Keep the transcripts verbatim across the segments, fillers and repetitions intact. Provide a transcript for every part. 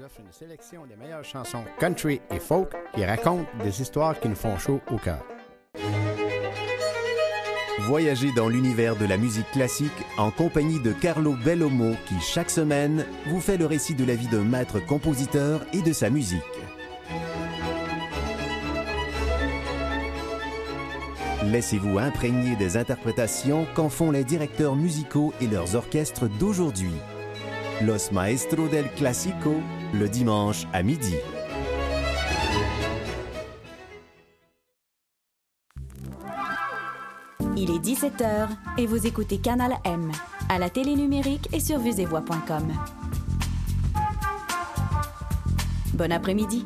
offre une sélection des meilleures chansons country et folk qui racontent des histoires qui nous font chaud au cœur. Voyagez dans l'univers de la musique classique en compagnie de Carlo Bellomo qui, chaque semaine, vous fait le récit de la vie d'un maître compositeur et de sa musique. Laissez-vous imprégner des interprétations qu'en font les directeurs musicaux et leurs orchestres d'aujourd'hui. Los Maestros del Clásico, le dimanche à midi. Il est dix-sept heures et vous écoutez Canal M, à la télé numérique et sur vues et voix point com. Bon après-midi.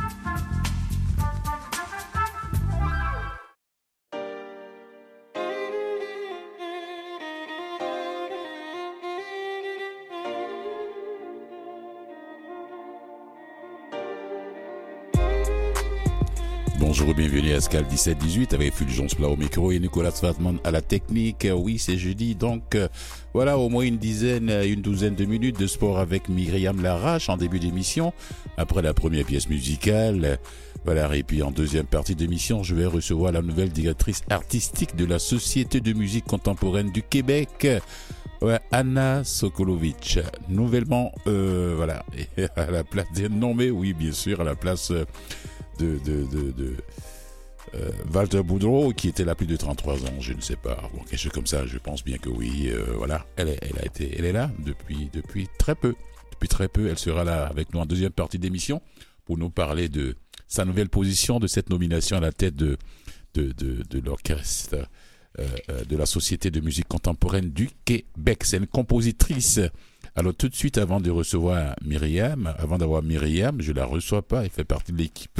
Bonjour et bienvenue à Scal dix-sept dix-huit avec Fulgence Plat au micro et Nicolas Svatman à la technique. Oui, c'est jeudi, donc euh, voilà au moins une dizaine, une douzaine de minutes de sport avec Myriam Larache en début d'émission. Après la première pièce musicale, voilà, et puis en deuxième partie d'émission, je vais recevoir la nouvelle directrice artistique de la Société de musique contemporaine du Québec. Ouais, Anna Sokolovic, nouvellement, euh, voilà, à la place des nommés, oui, bien sûr, à la place euh, de, de, de, de euh, Walter Boudreau, qui était là plus de trente-trois ans, je ne sais pas, bon, quelque chose comme ça, je pense bien que oui, euh, voilà, elle est, elle a été, elle est là depuis, depuis très peu, depuis très peu, elle sera là avec nous en deuxième partie d'émission pour nous parler de sa nouvelle position, de cette nomination à la tête de, de, de, de l'orchestre euh, de la Société de musique contemporaine du Québec. C'est une compositrice. Alors tout de suite, avant de recevoir Myriam, avant d'avoir Myriam, je la reçois pas, elle fait partie de l'équipe.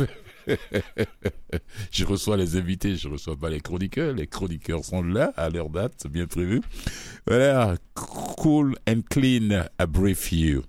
Je reçois les invités, je reçois pas les chroniqueurs. Les chroniqueurs sont là, à leur date, c'est bien prévu. Voilà, Cool and Clean, I Brief You.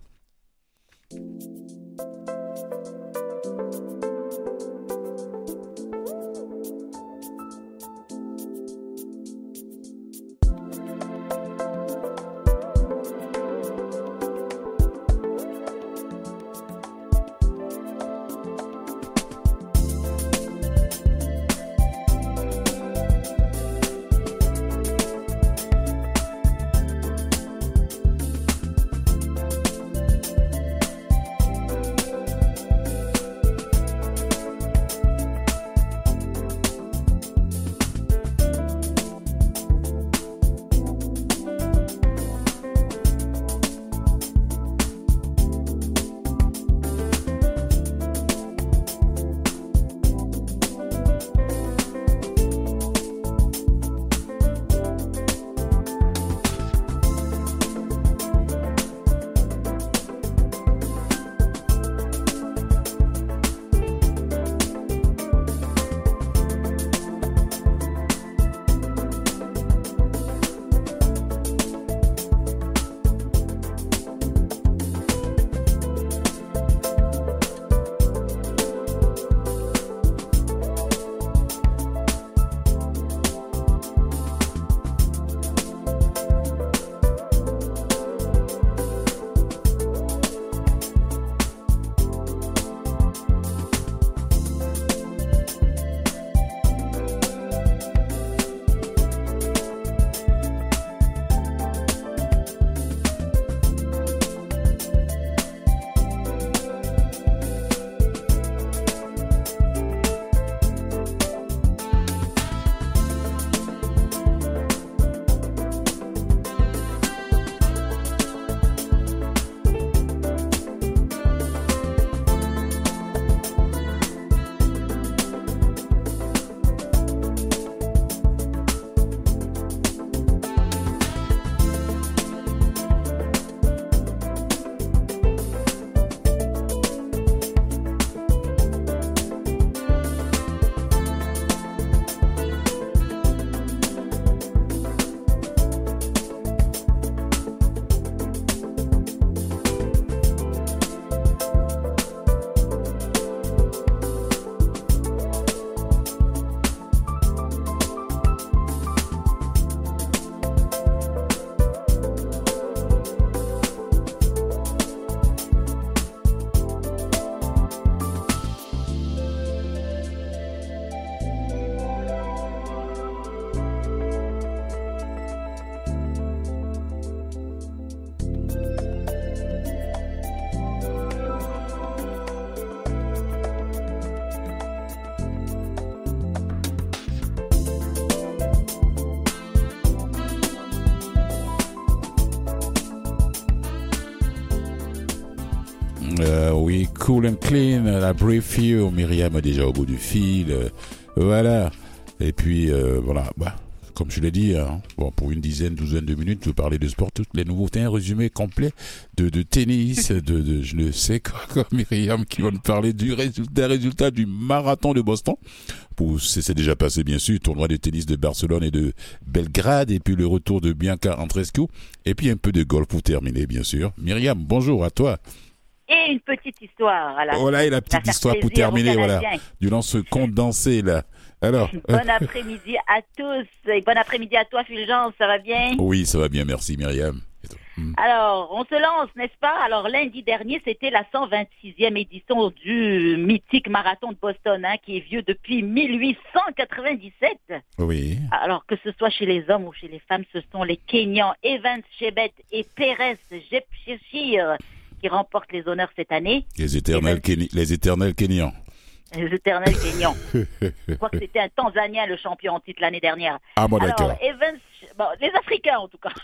Euh, oui, Cool and Clean, la Brief You, Myriam est déjà au bout du fil. Euh, voilà. Et puis, euh, voilà, bah, comme je l'ai dit, hein, bon, pour une dizaine, douzaine de minutes, vous parlez de sport, toutes les nouveautés, un résumé complet de, de tennis, de, de, je ne sais quoi, quoi, Myriam, qui va nous parler du résultat, des résultats du marathon de Boston. Pour, c'est, c'est déjà passé, bien sûr, tournoi de tennis de Barcelone et de Belgrade, et puis le retour de Bianca Andreescu, et puis un peu de golf pour terminer, bien sûr. Myriam, bonjour à toi. Et une petite histoire. Alors, voilà, et la petite histoire pour terminer, voilà, durant ce condensé, là. Alors, bon après-midi à tous et bon après-midi à toi Fulgence, ça va bien? Oui, ça va bien, merci Myriam. Alors, on se lance, n'est-ce pas? Alors, lundi dernier, c'était la cent vingt-sixième édition du mythique marathon de Boston, hein, qui est vieux depuis mille huit cent quatre-vingt-dix-sept. Oui. Alors, que ce soit chez les hommes ou chez les femmes, ce sont les Kenyans Evans Chebet et Perez Jepchirchir qui remportent les honneurs cette année. Les éternels, Evans... Keny... les éternels Kenyans. Les éternels Kenyans. Je crois que c'était un Tanzanien le champion en titre l'année dernière. Ah bon, alors, d'accord. Evans, bon, les Africains en tout cas.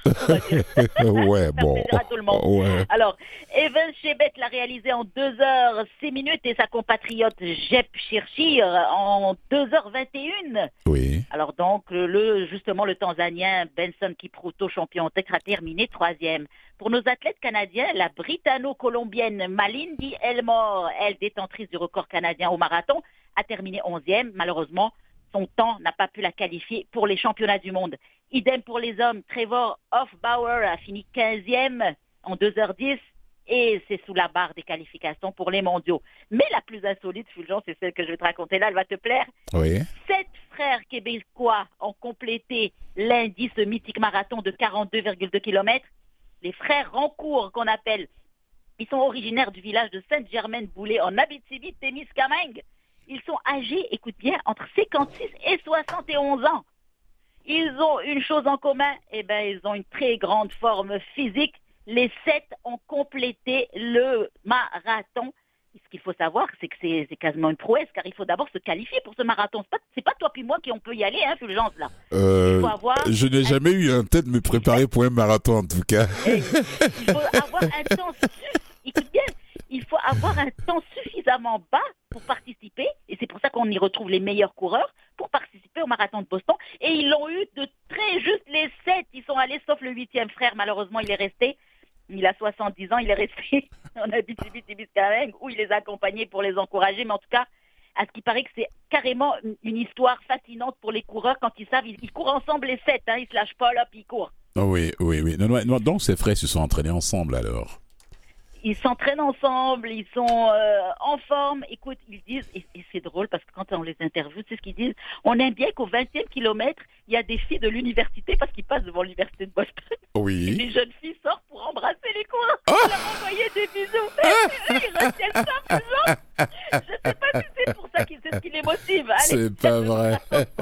Ouais, bon. À tout le monde. Ouais. Alors, Evans Chebet l'a réalisé en deux heures six minutes et sa compatriote Jepchirchir en deux heures vingt et une. Oui. Alors donc, le, justement, le Tanzanien Benson Kipruto, champion en titre, a terminé troisième. Pour nos athlètes canadiens, la britanno-colombienne Malindi Elmore, elle détentrice du record canadien au marathon, a terminé onzième. Malheureusement, son temps n'a pas pu la qualifier pour les championnats du monde. Idem pour les hommes, Trevor Hofbauer a fini quinzième en deux heures dix et c'est sous la barre des qualifications pour les mondiaux. Mais la plus insolite, Fulgence, c'est celle que je vais te raconter là, elle va te plaire. Oui. Sept frères québécois ont complété lundi ce mythique marathon de quarante-deux virgule deux kilomètres. Les frères Rancourt, qu'on appelle, ils sont originaires du village de Sainte-Germaine-Boulay en Abitibi-Témiscamingue. Ils sont âgés, écoute bien, entre cinquante-six et soixante et onze ans. Ils ont une chose en commun, eh ben, ils ont une très grande forme physique. Les sept ont complété le marathon. Et ce qu'il faut savoir, c'est que c'est, c'est quasiment une prouesse, car il faut d'abord se qualifier pour ce marathon. C'est pas, c'est pas toi puis moi qui on peut y aller, hein, Fulgence, là. Euh, il faut avoir je n'ai un... jamais eu en tête de me préparer pour un marathon, en tout cas. Il faut avoir un temps écoute bien, il faut avoir un temps suffisamment bas pour participer, et c'est pour ça qu'on y retrouve les meilleurs coureurs, pour participer au marathon de Boston. Et ils l'ont eu de très juste les sept. Ils sont allés, sauf le huitième frère, malheureusement, il est resté. Il a soixante-dix ans, il est resté en Abitibi-Témiscamingue où il les a accompagnés pour les encourager. Mais en tout cas, à ce qui paraît que c'est carrément une histoire fascinante pour les coureurs quand ils savent, ils, ils courent ensemble les sept, hein, ils se lâchent pas là, puis ils courent. Oh oui, oui, oui. Non, non, donc ces frères se sont entraînés ensemble alors. Ils s'entraînent ensemble, ils sont euh, en forme. Écoute, ils disent, et, et c'est drôle parce que quand on les interviewe, c'est ce qu'ils disent, on aime bien qu'au vingtième kilomètre, il y a des filles de l'université, parce qu'ils passent devant l'université de Boston. Oui. Et les jeunes filles sortent pour embrasser les coureurs, oh pour leur envoyer des bisous. Ils retiennent ça, toujours. Je ne sais pas si c'est pour ça, que c'est ce qui les motive. Allez, c'est pas vrai.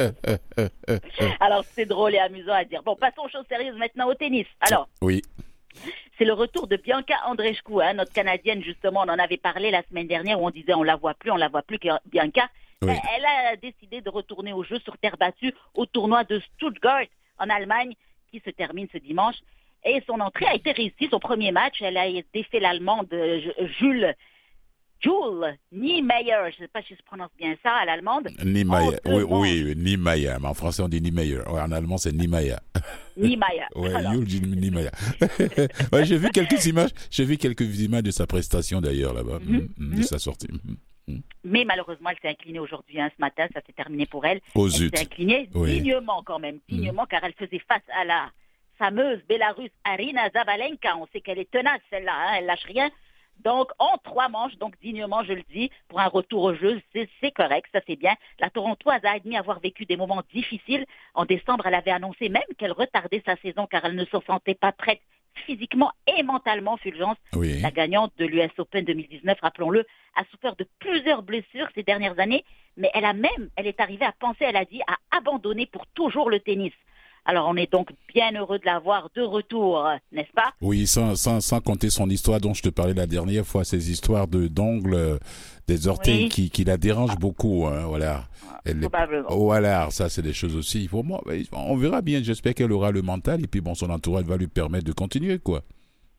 Alors, c'est drôle et amusant à dire. Bon, passons aux choses sérieuses maintenant au tennis. Alors. Oui. C'est le retour de Bianca Andreescu, hein, notre Canadienne, justement, on en avait parlé la semaine dernière où on disait on la voit plus, on la voit plus, Bianca. Oui. Ben, elle a décidé de retourner au jeu sur terre battue au tournoi de Stuttgart en Allemagne qui se termine ce dimanche. Et son entrée a été réussie, son premier match, elle a défait l'Allemande Jules Jules Niemeyer, je ne sais pas si je prononce bien ça à l'allemande. Niemeyer, oui, oui, Niemeyer, mais en français on dit Niemeyer, ouais, en allemand c'est Niemeyer. Niemeyer. Oui, Jules Niemeyer. Ouais, j'ai vu quelques images, j'ai vu quelques images de sa prestation d'ailleurs là-bas, mm-hmm. Mm-hmm. de sa sortie. Mm-hmm. Mais malheureusement, elle s'est inclinée aujourd'hui, hein, ce matin, ça s'est terminé pour elle. Oh, elle zut. s'est inclinée oui. dignement quand même, dignement, mm-hmm. car elle faisait face à la fameuse Bélarusse Arina Zabalenka. On sait qu'elle est tenace celle-là, hein, elle lâche rien. Donc, en trois manches, donc dignement, je le dis, pour un retour au jeu, c'est, c'est correct, ça c'est bien. La Torontoise a admis avoir vécu des moments difficiles. En décembre, elle avait annoncé même qu'elle retardait sa saison car elle ne se sentait pas prête physiquement et mentalement, Fulgence. Oui. La gagnante de l'U S Open deux mille dix-neuf, rappelons-le, a souffert de plusieurs blessures ces dernières années, mais elle a même, elle est arrivée à penser, elle a dit, à abandonner pour toujours le tennis. Alors, on est donc bien heureux de la voir de retour, n'est-ce pas? Oui, sans, sans, sans compter son histoire dont je te parlais la dernière fois, ces histoires de d'ongles, euh, des orteils oui. qui, qui la dérangent beaucoup. Hein, voilà. Elle Probablement. Est... Voilà, ça, c'est des choses aussi. Pour moi, on verra bien. J'espère qu'elle aura le mental et puis, bon, son entourage va lui permettre de continuer, quoi.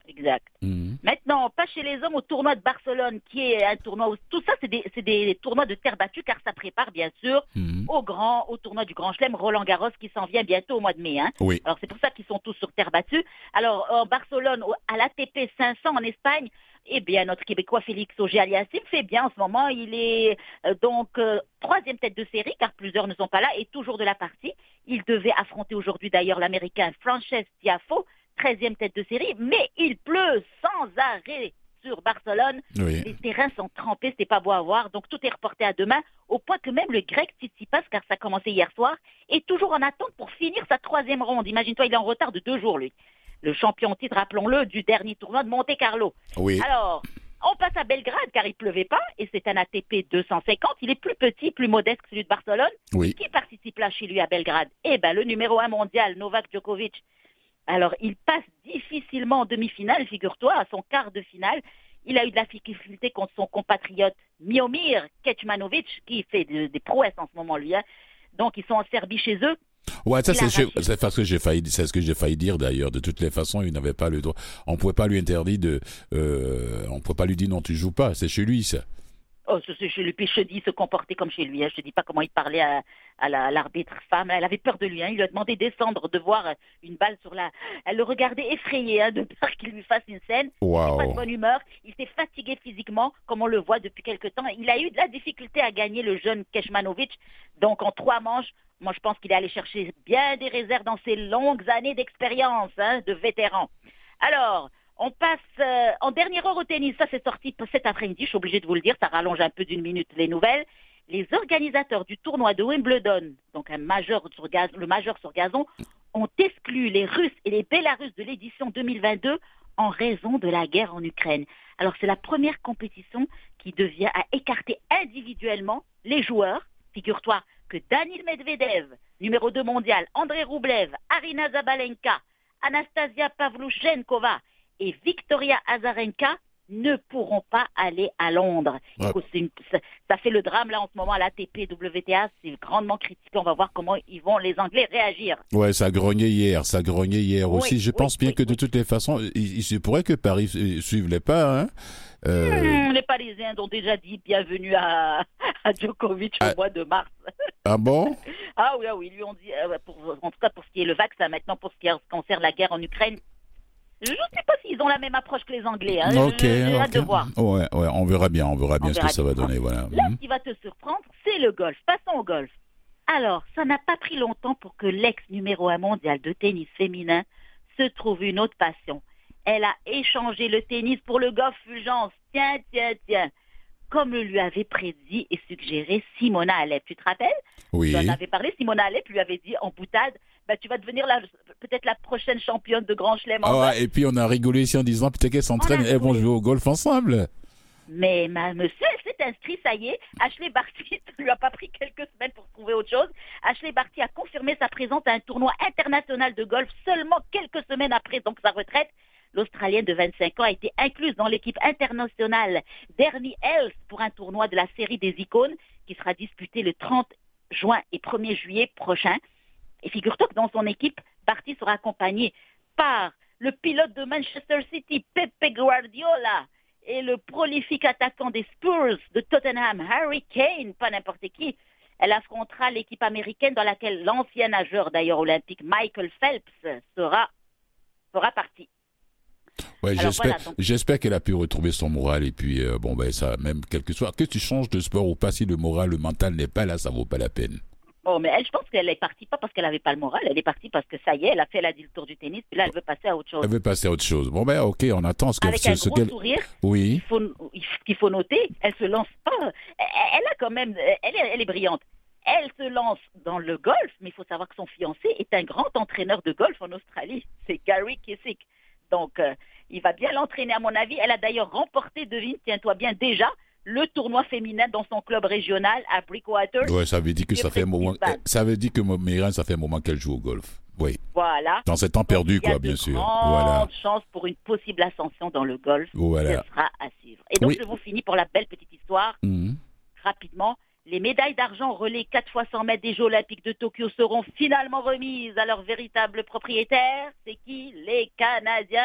Exact. Mhm. Maintenant, pas chez les hommes, au tournoi de Barcelone, qui est un tournoi où tout ça, c'est des, c'est des tournois de terre battue, car ça prépare, bien sûr, Mhm. au grand, au tournoi du Grand Chelem, Roland Garros, qui s'en vient bientôt au mois de mai. Hein. Oui. Alors, c'est pour ça qu'ils sont tous sur terre battue. Alors, en Barcelone, au- à l'A T P cinq cents en Espagne, eh bien, notre Québécois Félix Auger-Aliassime fait bien en ce moment. Il est euh, donc euh, troisième tête de série, car plusieurs ne sont pas là, et toujours de la partie. Il devait affronter aujourd'hui, d'ailleurs, l'Américain Frances Tiafoe, treizième tête de série, mais il pleut sans arrêt sur Barcelone. Oui. Les terrains sont trempés, c'était pas beau à voir, donc tout est reporté à demain, au point que même le grec Tsitsipas, car ça a commencé hier soir, est toujours en attente pour finir sa troisième ronde. Imagine-toi, il est en retard de deux jours, lui. Le champion en titre, rappelons-le, du dernier tournoi de Monte-Carlo. Oui. Alors, on passe à Belgrade, car il pleuvait pas, et c'est un A T P deux cent cinquante. Il est plus petit, plus modeste que celui de Barcelone. Oui. Qui participe là chez lui à Belgrade? Eh ben, le numéro un mondial, Novak Djokovic. Alors, il passe difficilement en demi-finale, figure-toi, à son quart de finale. Il a eu de la difficulté contre son compatriote Miomir Kecmanovic, qui fait de- des prouesses en ce moment, lui. Hein. Donc, ils sont en Serbie chez eux. Ouais, ça Il c'est, a chez- arraché. c'est parce que j'ai failli, c'est ce que j'ai failli dire d'ailleurs. De toutes les façons, il n'avait pas le droit. On pouvait pas lui interdire de, euh, on pouvait pas lui dire non, tu joues pas. C'est chez lui ça. Oh, c'est c'est chez lui. Puis je te dis, se comporter comme chez lui. Hein. Je te dis pas comment il parlait à, à la- à l'arbitre femme. Elle avait peur de lui. Hein. Il lui a demandé de descendre, de voir une balle sur la... Elle le regardait effrayé, hein, de peur qu'il lui fasse une scène. Il n'était pas de Waouh. bonne humeur. Il s'est fatigué physiquement, comme on le voit depuis quelque temps. Il a eu de la difficulté à gagner le jeune Kecmanovic. Donc en trois manches, moi je pense qu'il est allé chercher bien des réserves dans ses longues années d'expérience, hein, de vétéran. Alors, on passe euh, en dernière heure au tennis. Ça, c'est sorti cet après-midi. Je suis obligée de vous le dire. Ça rallonge un peu d'une minute les nouvelles. Les organisateurs du tournoi de Wimbledon, donc un majeur sur gaz, le majeur sur gazon, ont exclu les Russes et les Bélarusses de l'édition deux mille vingt-deux en raison de la guerre en Ukraine. Alors, c'est la première compétition qui devient à écarter individuellement les joueurs. Figure-toi que Daniil Medvedev, numéro deux mondial, Andrei Roublev, Arina Zabalenka, Anastasia Pavlyuchenkova et Victoria Azarenka ne pourront pas aller à Londres. Ouais. Écoute, c'est une- ça, ça fait le drame là en ce moment à l'A T P, W T A, c'est grandement critiqué. On va voir comment ils vont, les Anglais, réagir. Ouais, ça grognait hier, ça grognait hier Oui, aussi. Je oui, pense bien oui, que de oui. toutes les façons, il, il se pourrait que Paris euh, suive les pas. Hein. Euh, Hmm, les Parisiens ont déjà dit bienvenue à, à Djokovic au Ah. mois de mars. Ah bon? Ah oui, ah oui, ils lui ont dit, euh, pour, en tout cas pour ce qui est le vaccin, maintenant pour ce qui concerne la guerre en Ukraine, je ne sais pas s'ils ont la même approche que les Anglais. Hein. Ok, J'ai j'ai hâte ok. de voir. Ouais, ouais, on verra bien, on verra bien On ce verra que ça va bien. donner, voilà. Là, Mhm. ce qui va te surprendre, c'est le golf. Passons au golf. Alors, ça n'a pas pris longtemps pour que l'ex numéro un mondial de tennis féminin se trouve une autre passion. Elle a échangé le tennis pour le golf Fulgence. Tiens, tiens, tiens. Comme le lui avait prédit et suggéré Simona Alep. Tu te rappelles? Oui. Tu en avais parlé. Simona Alep lui avait dit en boutade, bah, tu vas devenir la- peut-être la prochaine championne de Grand Chelem en Ah, golf. et puis on a rigolé ici en disant peut-être qu'elles s'entraînent, On a elles vont joué. jouer au golf ensemble. Mais ma monsieur, elle s'est inscrite, ça y est. Ashley Barty, ça lui a pas pris quelques semaines pour trouver autre chose. Ashley Barty a confirmé sa présence à un tournoi international de golf seulement quelques semaines après donc sa retraite. L'Australienne de vingt-cinq ans a été incluse dans l'équipe internationale d'Ernie Els pour un tournoi de la série des icônes qui sera disputé le trente juin et premier juillet prochain. Et figure-toi que dans son équipe, Barty sera accompagnée par le pilote de Manchester City, Pepe Guardiola, et le prolifique attaquant des Spurs de Tottenham, Harry Kane, pas n'importe qui. Elle affrontera l'équipe américaine dans laquelle l'ancien nageur d'ailleurs olympique Michael Phelps sera, fera partie. Ouais, Alors j'espère, voilà, donc- j'espère qu'elle a pu retrouver son moral et puis euh, bon ben ça, même quel que soit, que tu changes de sport ou pas, si le moral, le mental n'est pas là, ça vaut pas la peine. Bon, mais elle, je pense qu'elle est partie pas parce qu'elle n'avait pas le moral, elle est partie parce que ça y est, elle a fait, elle a dit le tour du tennis, puis là, elle veut passer à autre chose. Elle veut passer à autre chose. Bon ben ok, on attend ce que Avec ce, un ce gros qu'elle. sourire, Oui. il faut, ce qu'il faut noter, elle se lance pas. Elle, elle a quand même, elle est, elle est brillante. Elle se lance dans le golf, mais il faut savoir que son fiancé est un grand entraîneur de golf en Australie. C'est Gary Kissick. Donc, euh, il va bien l'entraîner à mon avis. Elle a d'ailleurs remporté, devine, tiens-toi bien, déjà, le tournoi féminin dans son club régional à Breakwater. Ouais, ça veut dire que Qui ça est fait un moment. principal. Ça veut dire que Myriam, ça fait un moment qu'elle joue au golf. Oui. Voilà. Dans ses temps perdus, Il y a quoi, de bien sûr. grandes Voilà. chances pour une possible ascension dans le golf. Voilà. Ce sera à suivre. Et donc, Oui. je vous finis pour la belle petite histoire. Mhm. Rapidement, les médailles d'argent relais quatre fois cent mètres des Jeux Olympiques de Tokyo seront finalement remises à leur véritable propriétaire. C'est qui? Les Canadiens.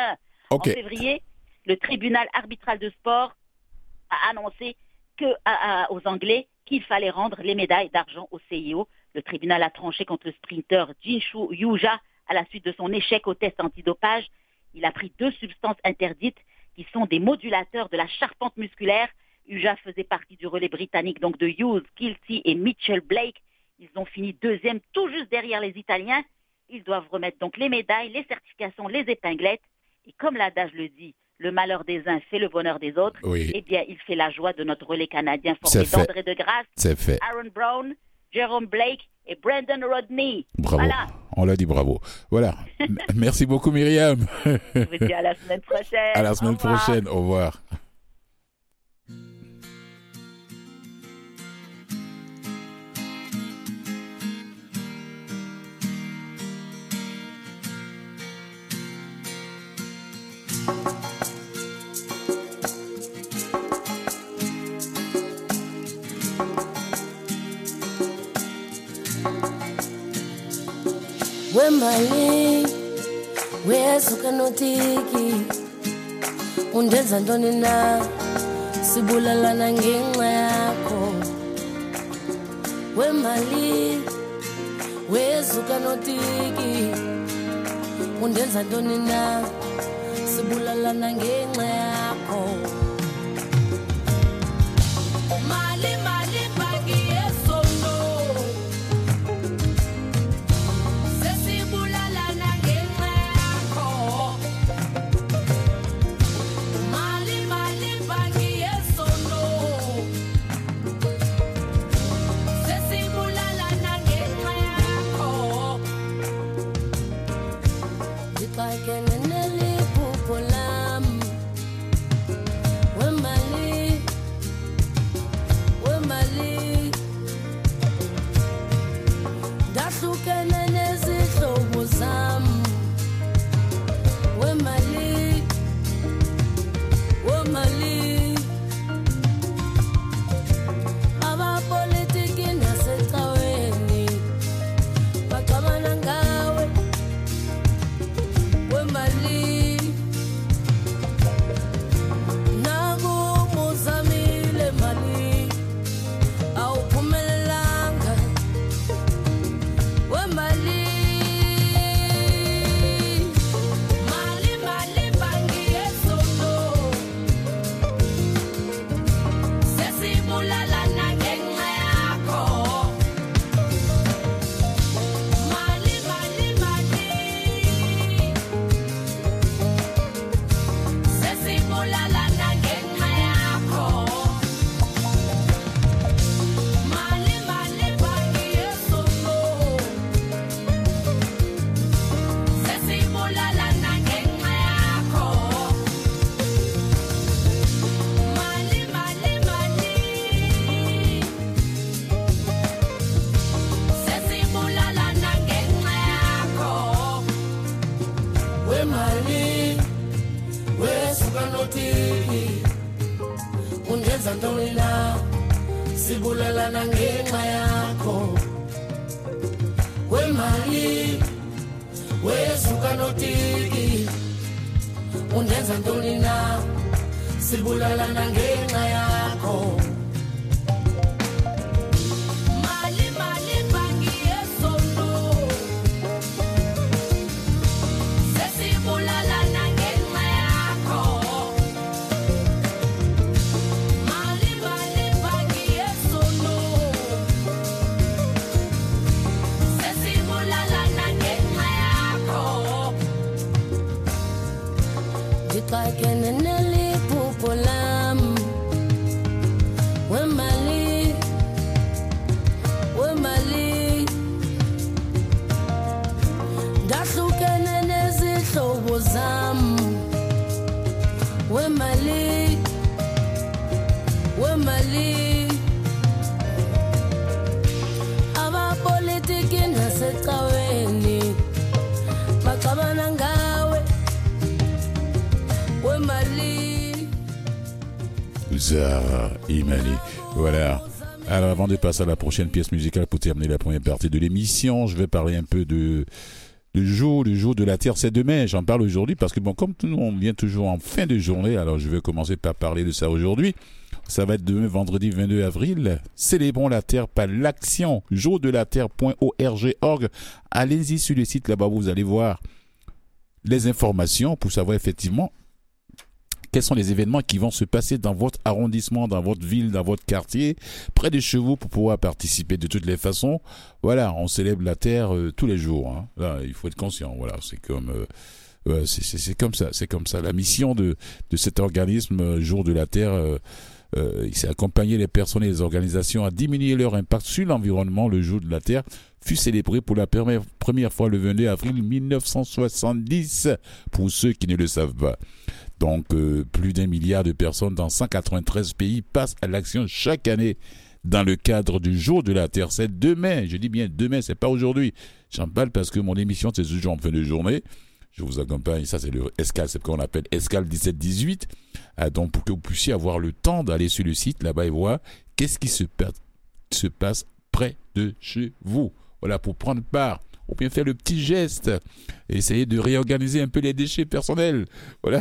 Okay. En février, le tribunal arbitral de sport a annoncé que, à, à, aux Anglais qu'il fallait rendre les médailles d'argent au C I O. Le tribunal a tranché contre le sprinter Jinshu Yuja à la suite de son échec au test antidopage. Il a pris deux substances interdites qui sont des modulateurs de la charpente musculaire. Yuja faisait partie du relais britannique donc de Hughes, Kilty et Mitchell Blake. Ils ont fini deuxième tout juste derrière les Italiens. Ils doivent remettre donc les médailles, les certifications, les épinglettes. Et comme l'adage le dit, le malheur des uns fait le bonheur des autres. Oui. Eh bien, il fait la joie de notre relais canadien formé d'André de Grasse, C'est fait. Aaron Brown, Jerome Blake et Brandon Rodney. Bravo. Voilà. On l'a dit bravo. Voilà. Merci beaucoup, Myriam. Je vous dis à la semaine prochaine. À la semaine Au revoir. prochaine. Au revoir. Wemali wesuka notiki undenza ntoni na sibulalana ngenxa yakho wemali wesuka notiki undenza ntoni na sibulalana ngenxa yakho mali mali bagi yesono sibulalana ngenxa yakho wemali wesuka notiki undenza ntoni na sibulalana ngenxa yakho mali mali bangi yesono sesibulalana ngenxa yakho mali mali bangi yesono sesibulalana ngenxa yakho dikakene neliphupho lam wemali wemali ndahlukene nezihlobo zam wemali wemali abapolitiki nasecaweni baxabana ngawe wemali Zara Imani. Voilà. Alors avant de passer à la prochaine pièce musicale pour terminer la première partie de l'émission, je vais parler un peu de Le jour, le jour de la Terre, c'est demain. J'en parle aujourd'hui parce que, bon, comme tout le monde vient toujours en fin de journée, alors je vais commencer par parler de ça aujourd'hui. Ça va être demain, vendredi vingt-deux avril. Célébrons la Terre par l'action. jour de la terre point org. Allez-y sur le site, là-bas, vous allez voir les informations pour savoir effectivement quels sont les événements qui vont se passer dans votre arrondissement, dans votre ville, dans votre quartier, près de chez vous pour pouvoir participer de toutes les façons. Voilà, on célèbre la Terre euh, tous les jours. Hein. Là, il faut être conscient. Voilà, c'est comme, euh, ouais, c'est, c'est, c'est comme ça, c'est comme ça. La mission de de cet organisme euh, Jour de la Terre, euh, euh, c'est accompagner les personnes et les organisations à diminuer leur impact sur l'environnement. Le Jour de la Terre fut célébré pour la première première fois le vingt-deux avril mille neuf cent soixante-dix. Pour ceux qui ne le savent pas. Donc, euh, plus d'un milliard de personnes dans cent quatre-vingt-treize pays passent à l'action chaque année dans le cadre du Jour de la Terre. C'est demain, je dis bien demain, c'est pas aujourd'hui. J'en parle parce que mon émission, c'est toujours en fin de journée. Je vous accompagne, ça c'est le Escale, c'est ce qu'on appelle Escale dix-sept dix-huit. Ah, donc, pour que vous puissiez avoir le temps d'aller sur le site là-bas et voir qu'est-ce qui se, pa- se passe près de chez vous. Voilà, pour prendre part. Ou bien faire le petit geste, essayer de réorganiser un peu les déchets personnels. Voilà.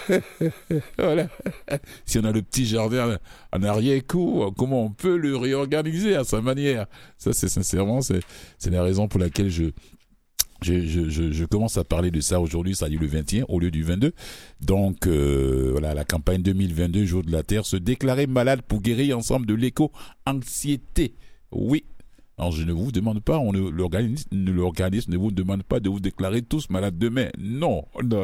Voilà. Si on a le petit jardin en arrière-cour, comment on peut le réorganiser à sa manière? Ça, c'est sincèrement, c'est, c'est la raison pour laquelle je, je, je, je, je commence à parler de ça aujourd'hui, ça dit le vingt et un au lieu du vingt-deux. Donc, euh, voilà, la campagne deux mille vingt-deux, Jour de la Terre, se déclarer malade pour guérir ensemble de l'éco-anxiété. Oui. Alors, je ne vous demande pas, on ne, l'organisme, l'organisme ne vous demande pas de vous déclarer tous malades demain. Non, non.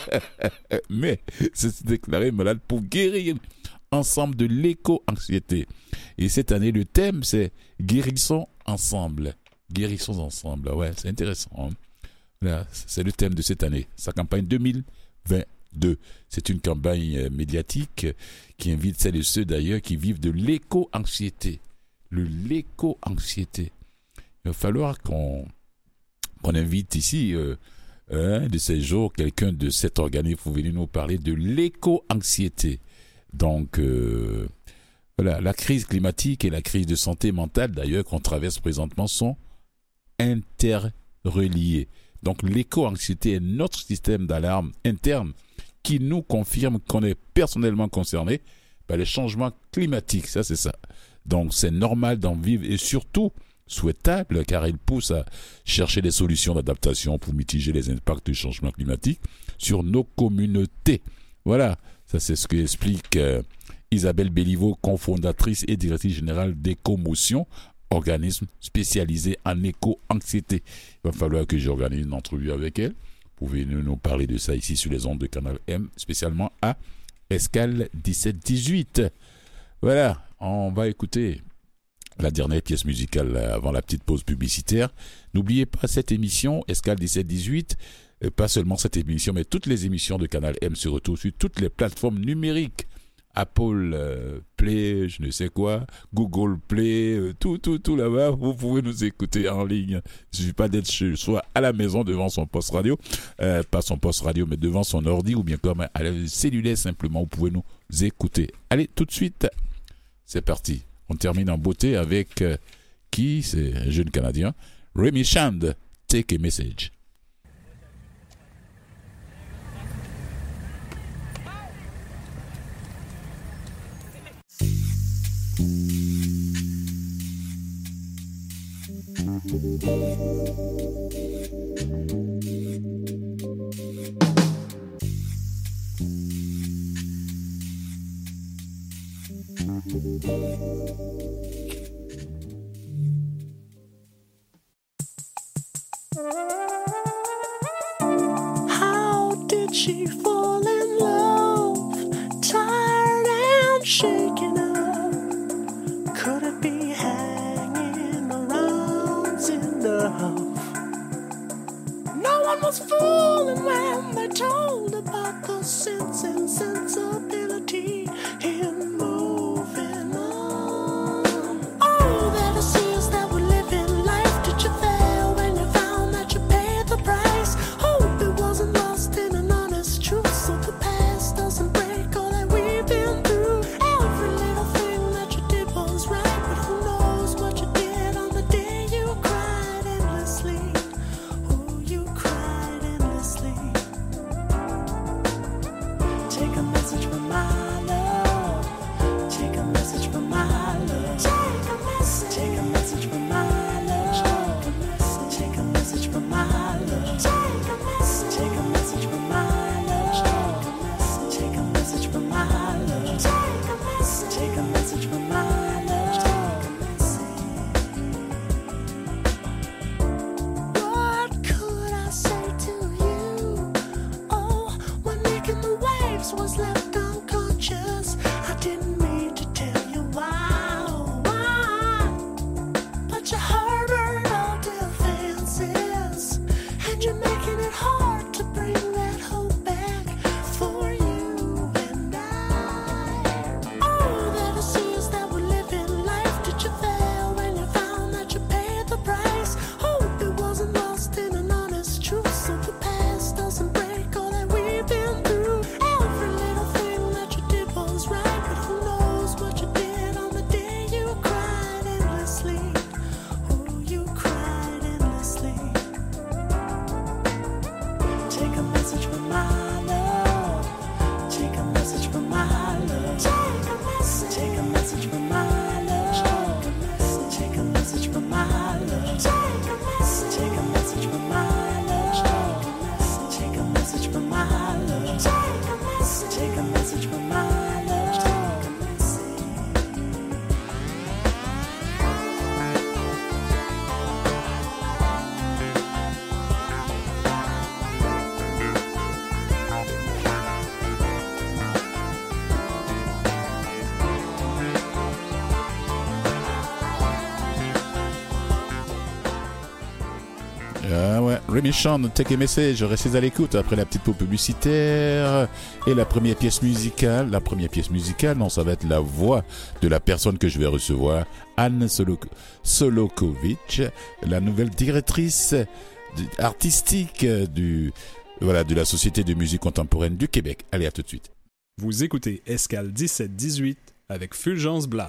Mais c'est se déclarer malade pour guérir ensemble de l'éco-anxiété. Et cette année, le thème, c'est guérissons ensemble. Guérissons ensemble. Ouais, c'est intéressant. Hein? Là, c'est le thème de cette année. Sa campagne deux mille vingt-deux. C'est une campagne médiatique qui invite celles et ceux d'ailleurs qui vivent de l'éco-anxiété. Le l'éco-anxiété. Il va falloir qu'on, qu'on invite ici, euh, un de ces jours, quelqu'un de cet organisme pour venir nous parler de l'éco-anxiété. Donc, euh, voilà, la crise climatique et la crise de santé mentale, d'ailleurs, qu'on traverse présentement, sont interreliées. Donc, l'éco-anxiété est notre système d'alarme interne qui nous confirme qu'on est personnellement concerné par les changements climatiques. Ça, c'est ça. Donc, c'est normal d'en vivre et surtout souhaitable car il pousse à chercher des solutions d'adaptation pour mitiger les impacts du changement climatique sur nos communautés. Voilà, ça c'est ce qu'explique euh, Isabelle Béliveau, cofondatrice et directrice générale d'Écomotion, organisme spécialisé en éco-anxiété. Il va falloir que j'organise une entrevue avec elle pour venir nous parler de ça ici sur les ondes de Canal M, spécialement à Escale dix-sept dix-huit. Voilà. On va écouter la dernière pièce musicale avant la petite pause publicitaire. N'oubliez pas cette émission, Escale dix-sept dix-huit, pas seulement cette émission, mais toutes les émissions de Canal M se retrouvent sur toutes les plateformes numériques. Apple euh, Play, je ne sais quoi, Google Play, euh, tout, tout, tout là-bas. Vous pouvez nous écouter en ligne. Il ne suffit pas d'être chez soi à la maison devant son poste radio, euh, pas son poste radio, mais devant son ordi ou bien comme à la cellulaire simplement. Vous pouvez nous écouter. Allez, tout de suite. C'est parti. On termine en beauté avec euh, qui? C'est un jeune Canadien. Rémi Shand, Take a Message. How did she fall in love? Tired and shaken up. Could it be hanging around enough? No one was fooling when they told about the sense and sensibility in moving on. Oh, they're the seas that we live in. Life, did you fail when you found that you paid the price? Hope it wasn't lost in an honest truth, so the past doesn't break all that we've been through. Every little thing that you did was right, but who knows what you did on the day you cried endlessly. Oh, you cried. almost was left unconscious. I didn't mean to tell you why, oh, why. But you harbored all defenses, and you're making it hard to bring that hope back for you and I. Oh, there are seas that were living life. Did you fail when you found that you paid the price? Hope it wasn't lost in an honest truth, so the past doesn't break all that we've been through. Every little thing that you did was right, but who knows what you did on the day you cried endlessly. Oh, you cried endlessly. Take a message from my love. Take a message from my love. Take a message. Take a message from my love. Take a message from my love. Take a message. Take a message from my love. Take a message from my love. Take a message. Take a message from my love. Take a message. Ah ouais, Remy Sean, Take a Message, restez à l'écoute après la petite pause publicitaire et la première pièce musicale. La première pièce musicale, non, ça va être la voix de la personne que je vais recevoir, Anne Solok- Solokovic, la nouvelle directrice du- artistique du, voilà, de la Société de musique contemporaine du Québec. Allez, à tout de suite. Vous écoutez Escale dix-sept dix-huit avec Fulgence Blas.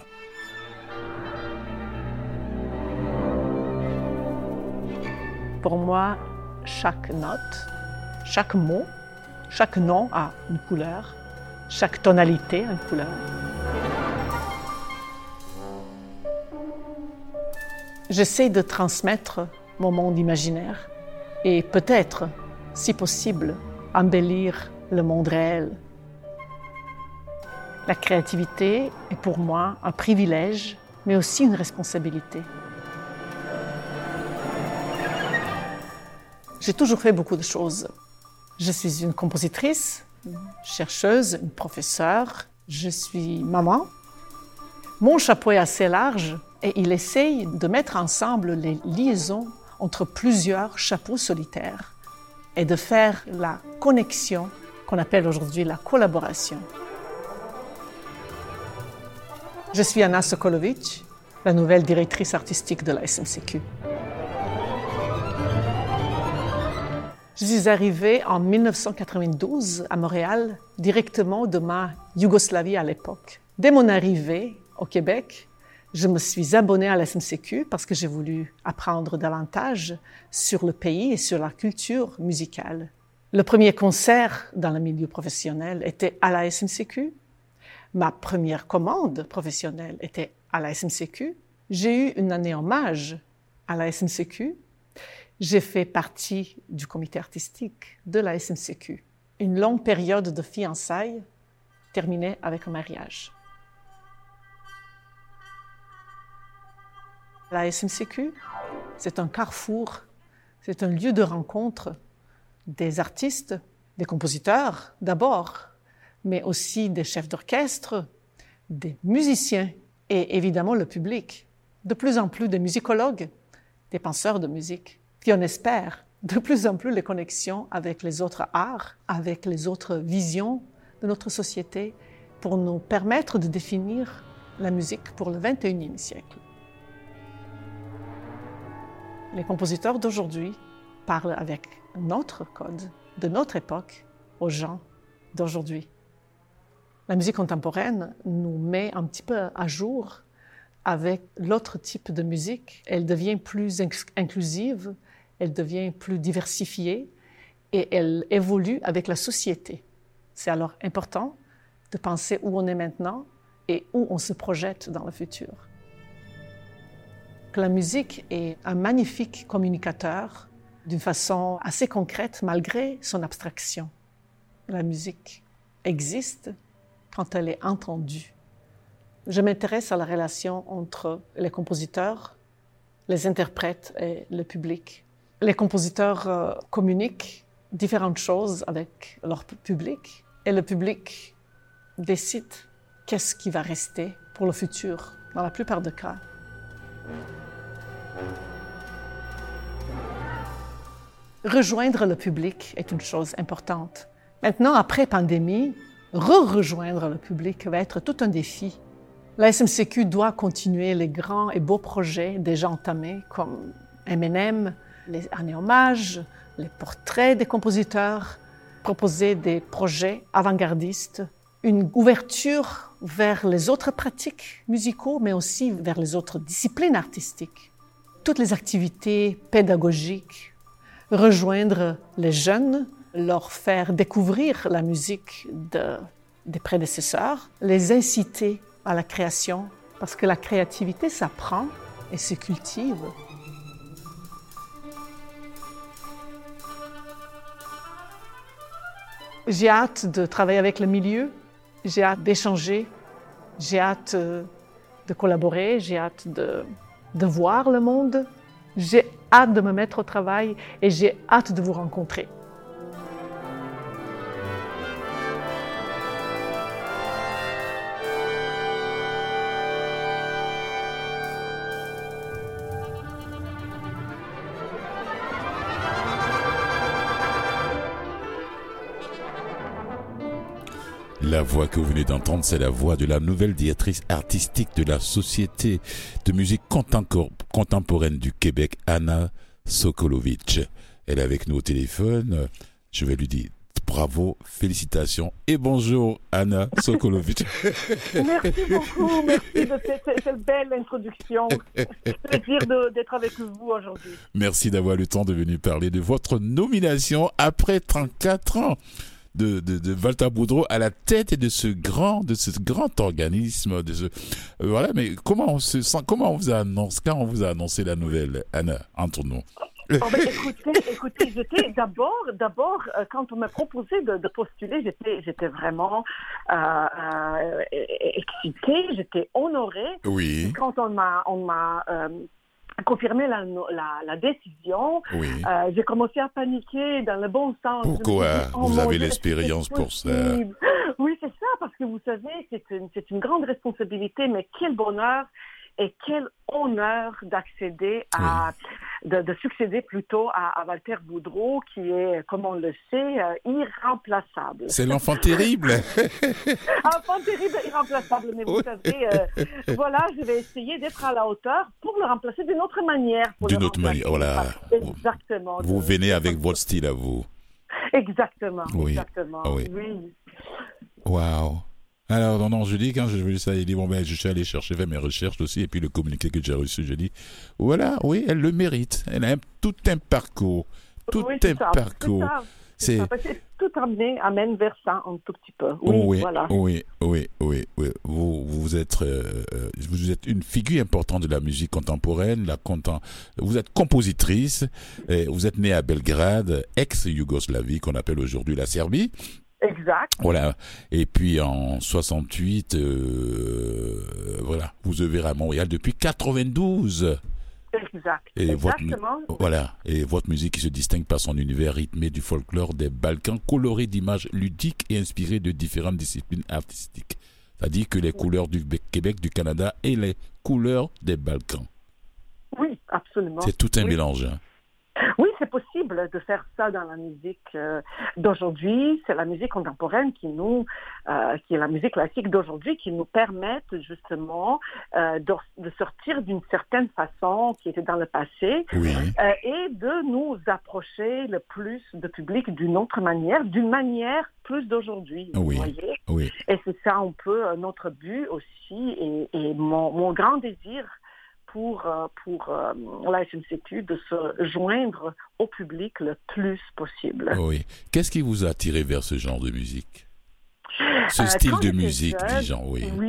Pour moi, chaque note, chaque mot, chaque nom a une couleur, chaque tonalité a une couleur. J'essaie de transmettre mon monde imaginaire et peut-être, si possible, embellir le monde réel. La créativité est pour moi un privilège, mais aussi une responsabilité. J'ai toujours fait beaucoup de choses. Je suis une compositrice, une chercheuse, une professeure. Je suis maman. Mon chapeau est assez large et il essaye de mettre ensemble les liaisons entre plusieurs chapeaux solitaires et de faire la connexion qu'on appelle aujourd'hui la collaboration. Je suis Anna Sokolovic, la nouvelle directrice artistique de la S M C Q. Je suis arrivée en dix-neuf cent quatre-vingt-douze à Montréal, directement de ma Yougoslavie à l'époque. Dès mon arrivée au Québec, je me suis abonnée à la S M C Q parce que j'ai voulu apprendre davantage sur le pays et sur la culture musicale. Le premier concert dans le milieu professionnel était à la S M C Q. Ma première commande professionnelle était à la S M C Q. J'ai eu une année hommage à la S M C Q. J'ai fait partie du comité artistique de la S M C Q. Une longue période de fiançailles terminée avec un mariage. La S M C Q, c'est un carrefour, c'est un lieu de rencontre des artistes, des compositeurs d'abord, mais aussi des chefs d'orchestre, des musiciens et évidemment le public. De plus en plus de musicologues, des penseurs de musique. Puis on espère de plus en plus les connexions avec les autres arts, avec les autres visions de notre société pour nous permettre de définir la musique pour le vingt et unième siècle. Les compositeurs d'aujourd'hui parlent avec notre code de notre époque aux gens d'aujourd'hui. La musique contemporaine nous met un petit peu à jour avec l'autre type de musique. Elle devient plus inclusive, elle devient plus diversifiée et elle évolue avec la société. C'est alors important de penser où on est maintenant et où on se projette dans le futur. La musique est un magnifique communicateur d'une façon assez concrète malgré son abstraction. La musique existe quand elle est entendue. Je m'intéresse à la relation entre les compositeurs, les interprètes et le public. Les compositeurs euh, communiquent différentes choses avec leur public. et le public décide qu'est-ce qui va rester pour le futur, dans la plupart des cas. Rejoindre le public est une chose importante. Maintenant, après pandémie, re-rejoindre le public va être tout un défi. La S M C Q doit continuer les grands et beaux projets déjà entamés, comme M and M, les années hommages, les portraits des compositeurs, proposer des projets avant-gardistes, une ouverture vers les autres pratiques musicaux, mais aussi vers les autres disciplines artistiques. Toutes les activités pédagogiques, rejoindre les jeunes, leur faire découvrir la musique de, des prédécesseurs, les inciter à la création, parce que la créativité s'apprend et se cultive. J'ai hâte de travailler avec le milieu, j'ai hâte d'échanger, j'ai hâte de collaborer, j'ai hâte de, de voir le monde, j'ai hâte de me mettre au travail et j'ai hâte de vous rencontrer. La voix que vous venez d'entendre, c'est la voix de la nouvelle directrice artistique de la Société de musique contemporaine du Québec, Anna Sokolovic. Elle est avec nous au téléphone. Je vais lui dire bravo, félicitations et bonjour Anna Sokolovic. Merci beaucoup, merci de cette, cette belle introduction. Plaisir de, d'être avec vous aujourd'hui. Merci d'avoir le temps de venir parler de votre nomination après trente-quatre ans. De, de, de Walter Boudreau à la tête de ce grand, de ce grand organisme, de ce, euh, voilà. Mais comment on se sent, comment on vous a annoncé, quand on vous a annoncé la nouvelle, Anna, entre nous? Oh, ben, écoutez, écoutez, j'étais d'abord, d'abord, euh, quand on m'a proposé de, de postuler, j'étais, j'étais vraiment euh, euh, excitée, j'étais honorée. Oui. Quand on m'a, on m'a euh, confirmé la, la, la décision, oui. euh, j'ai commencé à paniquer dans le bon sens. Pourquoi? Dit, oh, vous avez Dieu, l'expérience pour ça. Oui, c'est ça, parce que vous savez, c'est une, c'est une grande responsabilité, mais quel bonheur et quel honneur d'accéder à, oui. de, de succéder plutôt à, à Walter Boudreau, qui est, comme on le sait, euh, irremplaçable. C'est l'enfant terrible. Enfant terrible, irremplaçable. Mais vous oui. savez, euh, voilà, je vais essayer d'être à la hauteur pour le remplacer d'une autre manière. D'une autre manière, voilà. Exactement. Vous venez avec votre style à vous. Exactement. Oui. Exactement. Ah oui. oui. Waouh. Alors, non, non, je dis, quand je vu ça, il dit, bon, ben, je suis allé chercher, faire mes recherches aussi, et puis le communiqué que j'ai reçu, je dis, voilà, oui, elle le mérite. Elle a un, tout un parcours. Tout oui, un ça, parcours. C'est, c'est... c'est tout amené, amène vers ça un tout petit peu. Oui, oui, voilà. oui, oui, oui, oui. Vous, vous êtes, euh, vous êtes une figure importante de la musique contemporaine. La content... Vous êtes compositrice. Et vous êtes née à Belgrade, ex-Yougoslavie, qu'on appelle aujourd'hui la Serbie. Exact. Voilà. Et puis en soixante-huit, euh, voilà, vous œuvrez à Montréal depuis quatre-vingt-douze. Exact. Et Exactement. Votre, voilà. Et votre musique qui se distingue par son univers rythmé du folklore des Balkans, coloré d'images ludiques et inspiré de différentes disciplines artistiques. C'est-à-dire que les couleurs du Québec, du Canada et les couleurs des Balkans. Oui, absolument. C'est tout un oui. mélange. Hein. Oui, c'est possible de faire ça dans la musique euh, d'aujourd'hui. C'est la musique contemporaine qui nous, euh, qui est la musique classique d'aujourd'hui, qui nous permettent justement euh, de, de sortir d'une certaine façon qui était dans le passé oui. euh, et de nous approcher le plus de public d'une autre manière, d'une manière plus d'aujourd'hui. Oui. Vous voyez? Oui. Et c'est ça un peu euh, notre but aussi et, et mon, mon grand désir pour, pour euh, la S M C Q de se joindre au public le plus possible. Oui. Qu'est-ce qui vous a attiré vers ce genre de musique? Ce euh, style de musique, musique, disons, oui. Oui,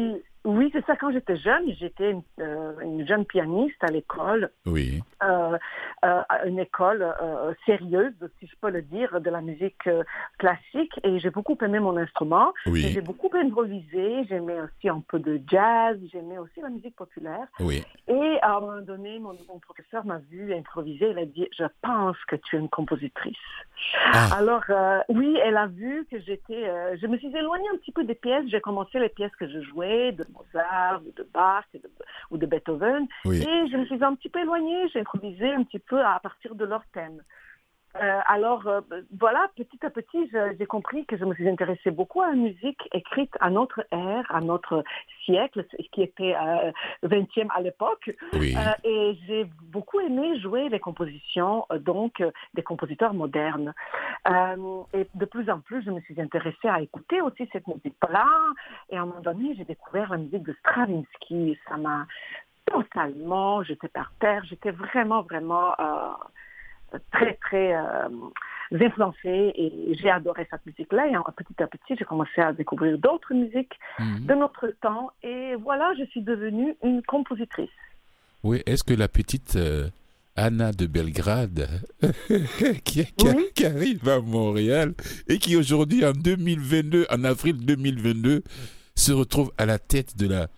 Oui, c'est ça. Quand j'étais jeune, j'étais une, euh, une jeune pianiste à l'école. Oui. Euh, euh, une école euh, sérieuse, si je peux le dire, de la musique euh, classique. Et j'ai beaucoup aimé mon instrument. Oui. Et j'ai beaucoup improvisé. J'aimais aussi un peu de jazz. J'aimais aussi la musique populaire. Oui. Et à un moment donné, mon, mon professeur m'a vu improviser. Il a dit, je pense que tu es une compositrice. Ah. Alors, euh, oui, elle a vu que j'étais... Euh, je me suis éloignée un petit peu des pièces. J'ai commencé les pièces que je jouais, de Mozart, ou de Bach, ou de, ou de Beethoven. Oui. Et je me suis un petit peu éloignée. J'ai improvisé un petit peu à partir de leur thème. Euh, alors, euh, voilà, petit à petit, je, j'ai compris que je me suis intéressée beaucoup à la musique écrite à notre ère, à notre siècle, qui était euh, vingtième à l'époque. Oui. Euh, et j'ai beaucoup aimé jouer les compositions, euh, donc, euh, des compositeurs modernes. Euh, et de plus en plus, je me suis intéressée à écouter aussi cette musique-là. Et à un moment donné, j'ai découvert la musique de Stravinsky. Ça m'a totalement, j'étais par terre, j'étais vraiment, vraiment... Euh, très, très euh, influencée et j'ai adoré cette musique-là. Et petit à petit, j'ai commencé à découvrir d'autres musiques mm-hmm. de notre temps. Et voilà, je suis devenue une compositrice. Oui, est-ce que la petite euh, Anna de Belgrade, qui, qui, oui. qui arrive à Montréal et qui aujourd'hui, en deux mille vingt-deux, en avril deux mille vingt-deux, se retrouve à la tête de la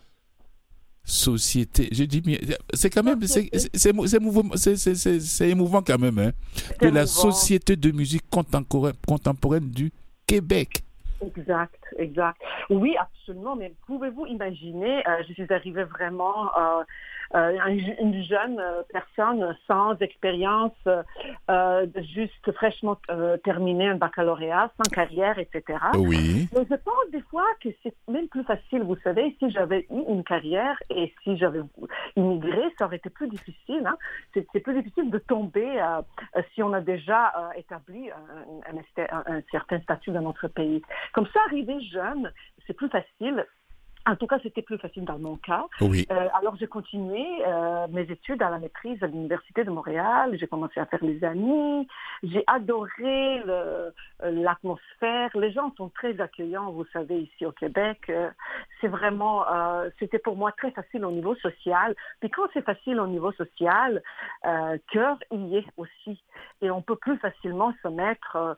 société, je dis, c'est quand même, c'est, c'est, c'est, c'est, mouvement, c'est, c'est, c'est, c'est émouvant quand même, hein, de la Société de musique contemporaine, contemporaine du Québec. Exact, exact. Oui, absolument, mais pouvez-vous imaginer, euh, je suis arrivée vraiment euh, euh, une jeune euh, personne sans expérience, euh, juste fraîchement euh, terminé un baccalauréat, sans carrière, et cetera. Oui. Mais je pense des fois que c'est même plus facile, vous savez, si j'avais eu une carrière et si j'avais immigré, ça aurait été plus difficile. Hein? C'est, c'est plus difficile de tomber euh, si on a déjà euh, établi un, un, un, un certain statut dans notre pays. Comme ça, arriver jeune, c'est plus facile. En tout cas, c'était plus facile dans mon cas. Oui. Euh, alors, j'ai continué euh, mes études à la maîtrise à l'Université de Montréal. J'ai commencé à faire les amis. J'ai adoré le, l'atmosphère. Les gens sont très accueillants, vous savez, ici au Québec. Euh, c'est vraiment, euh, c'était pour moi très facile au niveau social. Puis quand c'est facile au niveau social, euh, cœur y est aussi. Et on peut plus facilement se mettre euh,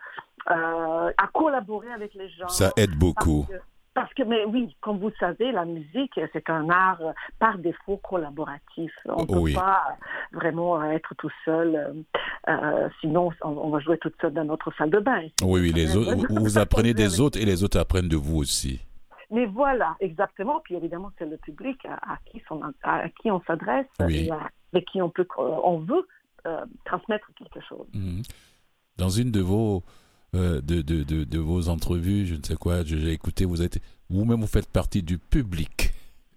euh, à collaborer avec les gens. Ça aide beaucoup. Parce que, Parce que, mais oui, comme vous savez, la musique, c'est un art euh, par défaut collaboratif. On ne oui. peut pas vraiment être tout seul. Euh, sinon, on, on va jouer toute seule dans notre salle de bain. Oui, oui, les autres, vous, vous apprenez des autres et les autres apprennent de vous aussi. Mais voilà, exactement. Puis évidemment, c'est le public à, à, qui, son, à qui on s'adresse oui. et à, avec qui on, peut, on veut euh, transmettre quelque chose. Mmh. Dans une de vos... Euh, de, de, de, de vos entrevues, je ne sais quoi, j'ai écouté, vous êtes, vous-même vous faites partie du public.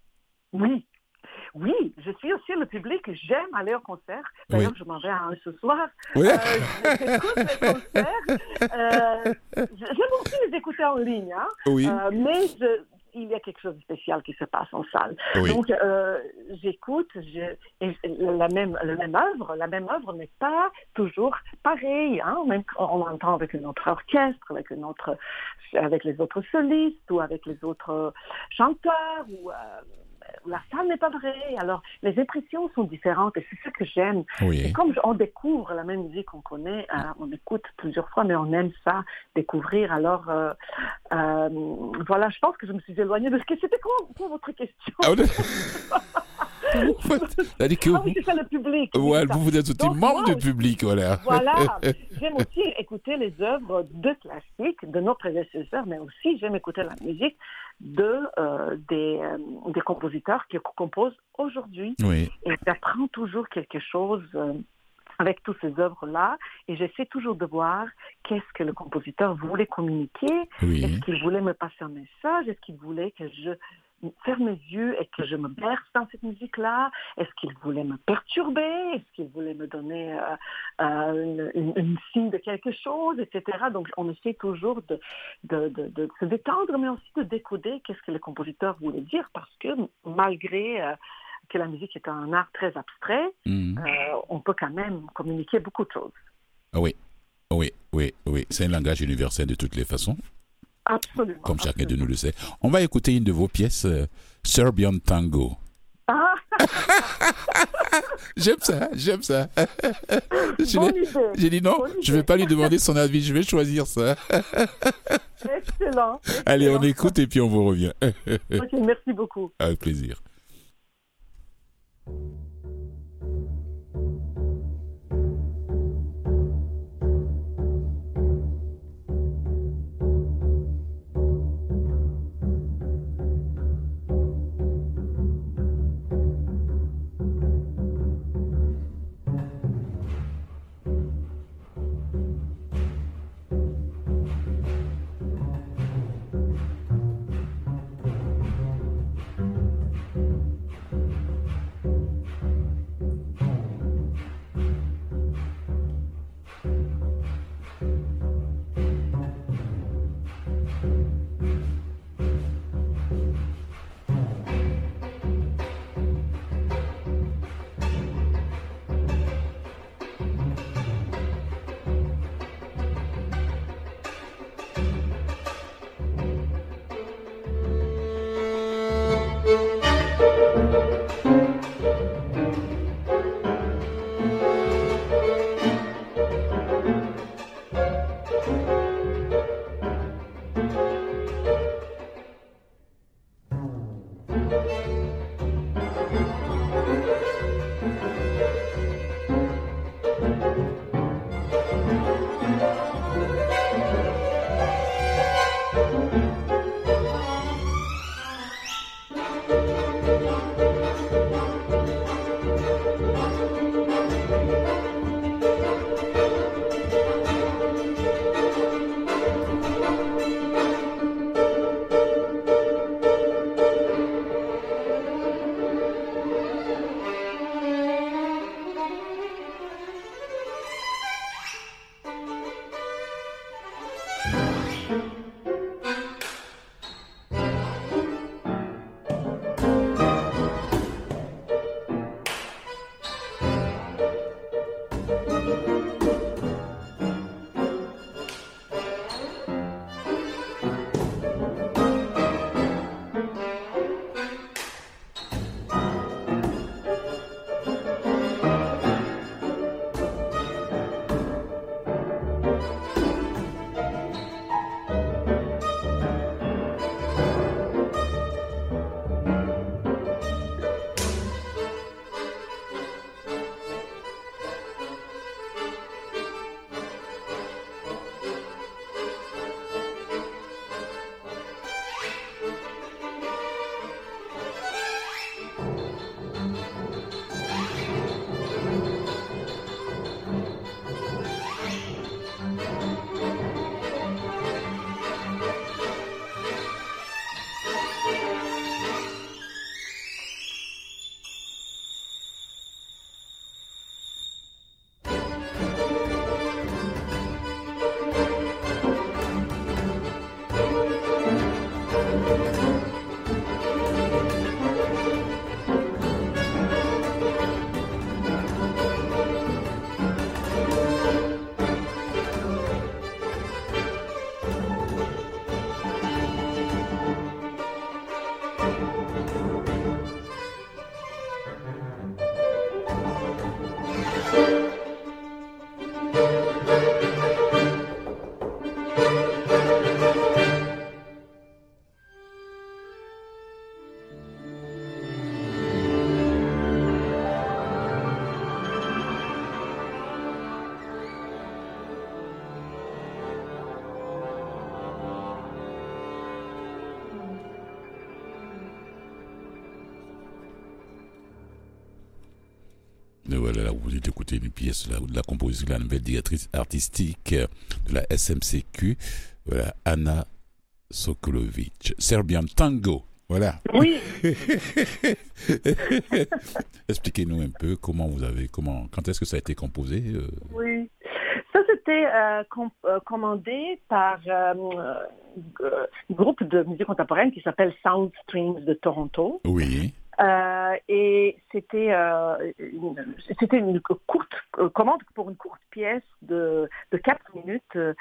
Oui, oui, je suis aussi le public, j'aime aller au concert. D'ailleurs, oui. je m'en vais à un ce soir. Oui. Euh, j'écoute les concerts. Euh, j'aime aussi les écouter en ligne, hein, oui. euh, mais je, il y a quelque chose de spécial qui se passe en salle. Oui. Donc, euh, j'écoute, je, et la même, la même œuvre, la même œuvre n'est pas toujours pareille. Hein? Même on l'entend avec un autre orchestre, avec un autre, avec les autres solistes ou avec les autres chanteurs. Ou, euh, la salle n'est pas vraie. Alors, les impressions sont différentes et c'est ce que j'aime. Oui. Et comme on découvre la même musique qu'on connaît, euh, on écoute plusieurs fois, mais on aime ça, découvrir. Alors, euh, euh, voilà, je pense que je me suis éloignée de ce que c'était. Quoi pour votre question? Ah, C'est-à-dire que ah oui, c'est ça, le public. Ouais, vous, vous êtes aussi Donc, membre moi, du public, voilà. Voilà. J'aime aussi écouter les œuvres de classiques de nos prédécesseurs, mais aussi j'aime écouter la musique de, euh, des, euh, des compositeurs qui composent aujourd'hui. Oui. Et j'apprends toujours quelque chose euh, avec toutes ces œuvres-là, et j'essaie toujours de voir qu'est-ce que le compositeur voulait communiquer. Oui. Est-ce qu'il voulait me passer un message? Est-ce qu'il voulait que je ferme mes yeux et que je me berce dans cette musique-là? Est-ce qu'il voulait me perturber? Est-ce qu'il voulait me donner euh, euh, une, une, une signe de quelque chose, et cetera. Donc, on essaie toujours de, de, de, de se détendre, mais aussi de décoder qu'est-ce que le compositeur voulait dire, parce que malgré euh, que la musique est un art très abstrait, mmh. euh, on peut quand même communiquer beaucoup de choses. Oui, oui, oui, oui. C'est un langage universel de toutes les façons. Absolument. Comme chacun absolument. de nous le sait. On va écouter une de vos pièces, euh, Serbian Tango. Ah, J'aime ça, j'aime ça. Je bonne l'ai- idée. J'ai dit non, Bonne je ne vais idée. pas lui demander son avis, je vais choisir ça. Excellent. Allez, on excellent. écoute et puis on vous revient. Ok, merci beaucoup. Avec plaisir. Et voilà, là, vous avez écouté une pièce là, de la compositrice, la nouvelle directrice artistique de la S M C Q, voilà, Anna Sokolovic. Serbian Tango, voilà. Oui. Expliquez-nous un peu comment vous avez, comment, quand est-ce que ça a été composé euh... Oui. Ça, c'était euh, com- euh, commandé par euh, euh, un groupe de musique contemporaine qui s'appelle Sound Streams de Toronto. Oui. Euh, et c'était, euh, une, c'était une courte commande pour une courte pièce de, de quatre minutes euh,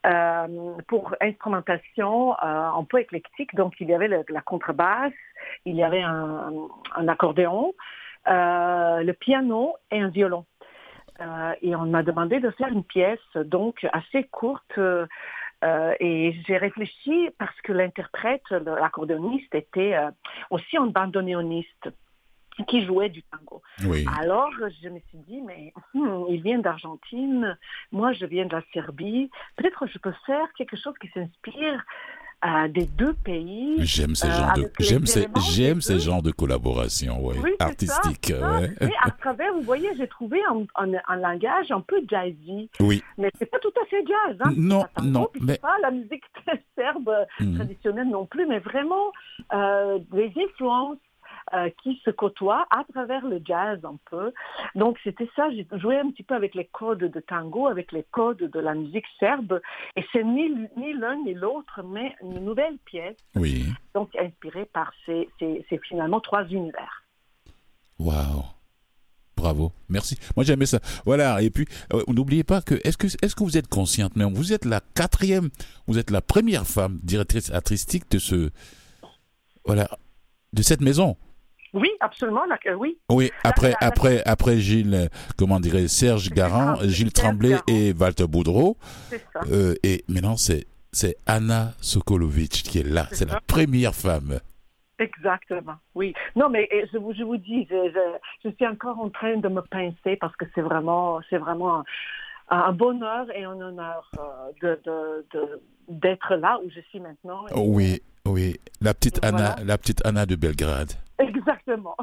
euh, pour instrumentation euh, un peu éclectique. Donc, il y avait le, la contrebasse, il y avait un, un accordéon, euh, le piano et un violon. Euh, et on m'a demandé de faire une pièce donc assez courte euh, euh, et j'ai réfléchi parce que l'interprète, l'accordéoniste, était euh, aussi un bandoneoniste qui jouait du tango. Oui. Alors, je me suis dit, mais hmm, il vient d'Argentine, moi je viens de la Serbie, peut-être je peux faire quelque chose qui s'inspire euh, des deux pays. J'aime ces euh, genres de, avec les j'aime ces, éléments des j'aime ces deux. genres de collaboration, ouais, Oui, c'est artistique. ça, ça. Ouais. Et à travers, vous voyez, j'ai trouvé un, un, un langage un peu jazzy. Oui. Mais c'est pas tout à fait jazz. Hein. Non, C'est non, puis mais- c'est pas la musique très serbe Mhm. traditionnelle non plus, mais vraiment euh, des influences euh, qui se côtoient à travers le jazz un peu. Donc c'était ça, j'ai joué un petit peu avec les codes de tango, avec les codes de la musique serbe, et c'est ni, ni l'un ni l'autre, mais une nouvelle pièce, Oui. donc inspirée par ces, ces, ces finalement trois univers. Waouh. Bravo, merci. Moi j'aimais ça. Voilà, et puis euh, n'oubliez pas que est-ce que est-ce que vous êtes consciente même, vous êtes la quatrième, vous êtes la première femme directrice artistique de ce voilà, de cette maison. Oui, absolument, là, euh, oui. Oui, après La- la- après après Gilles, euh, comment dirais Serge Garand, ça, Gilles Serge Tremblay Garand. et Walter Boudreau. C'est ça. Euh, et maintenant c'est c'est Anna Sokolovic qui est là, C'est c'est la ça. première femme. Exactement, oui. Non, mais euh, je vous, je vous dis, je, je, je suis encore en train de me pincer parce que c'est vraiment, c'est vraiment un, un bonheur et un honneur euh, de, de, de, d'être là où je suis maintenant. Et- Oui, oui, la petite Et Anna, voilà. la petite Anna de Belgrade. Exactement.